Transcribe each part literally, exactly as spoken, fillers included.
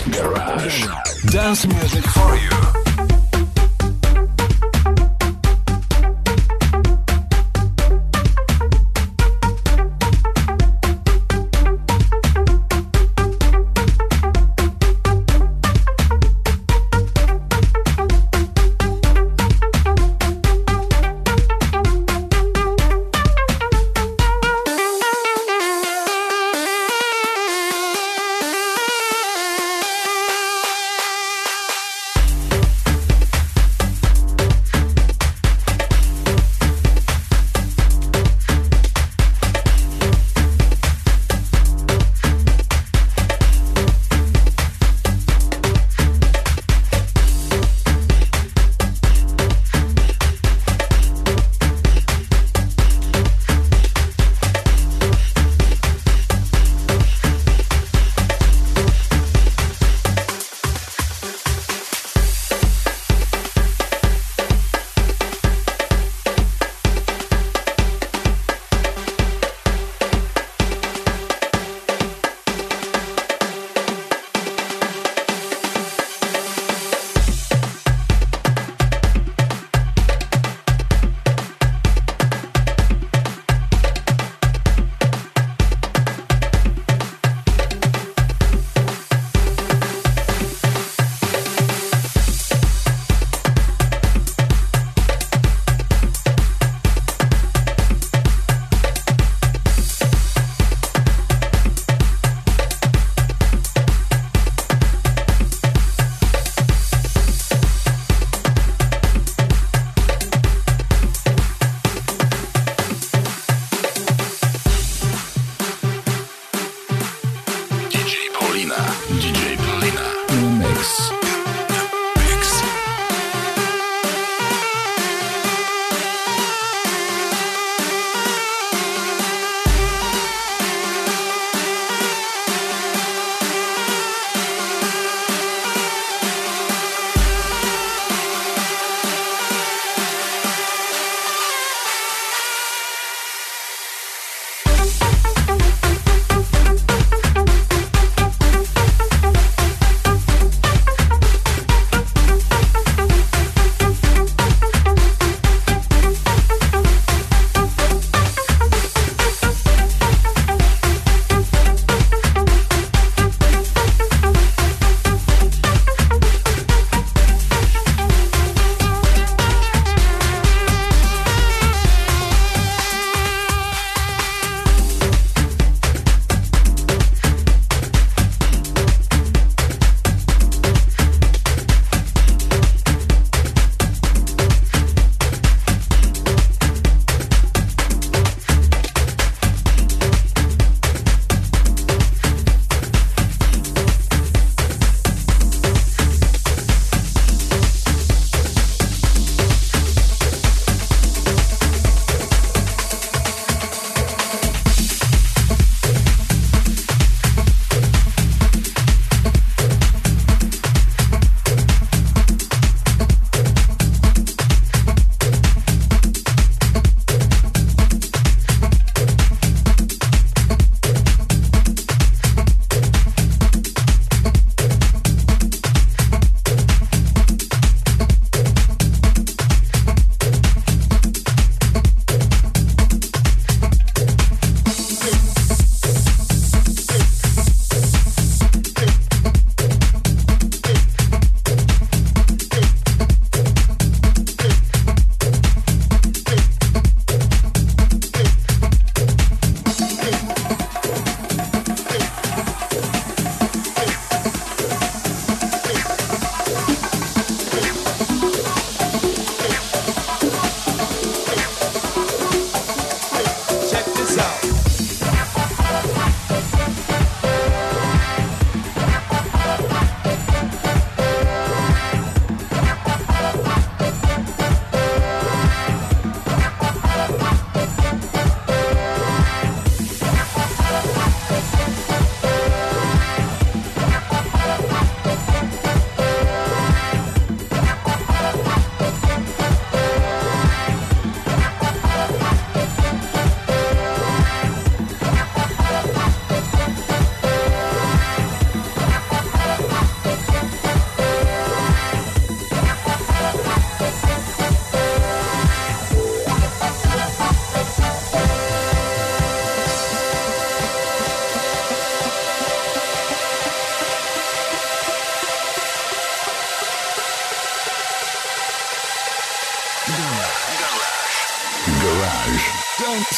Garage. Dance music for you.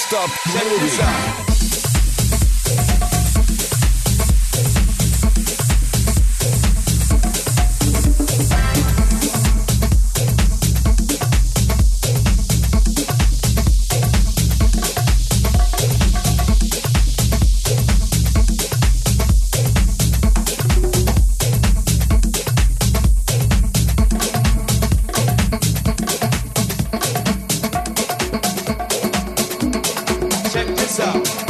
stop moving. Check this out.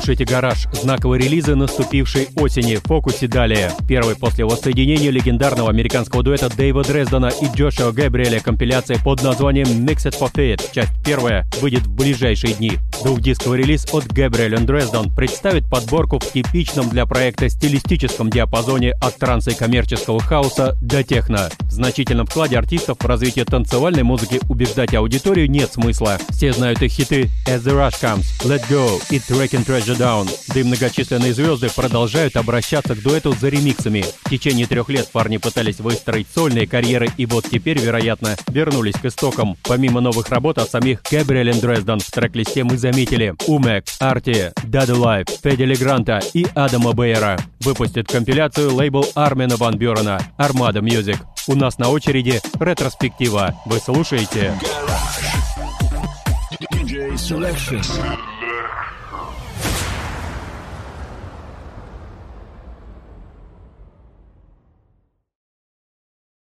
слушаете «Гараж», знаковые релизы наступившей осени, в фокусе далее. Первый после воссоединения легендарного американского дуэта Дэйва Дрездена и Джошуа Гэбриэля компиляция под названием Mixed for Fit. Часть первая выйдет в ближайшие дни. Двухдисковый релиз от Gabriel and Dresden представит подборку в типичном для проекта стилистическом диапазоне от транса и коммерческого хаоса до техно. В значительном вкладе артистов в развитие танцевальной музыки убеждать аудиторию нет смысла. Все знают их хиты As the Rush Comes, Let Go и Tracking Treasure Down. Да и многочисленные звезды продолжают обращаться к дуэту за ремиксами. В течение трех лет парни пытались выстроить сольные карьеры и вот теперь, вероятно, вернулись к истокам. Помимо новых работ от самих Gabriel and Dresden в трек-листе мы заметили Умек, Арти, Даду Лайф, Федди Легранта и Адама Бейера. Выпустит компиляцию лейбл Армена Ван Бюрена Armada Music. У нас на очереди ретроспектива. Вы слушаете Garage. ди джей Selection.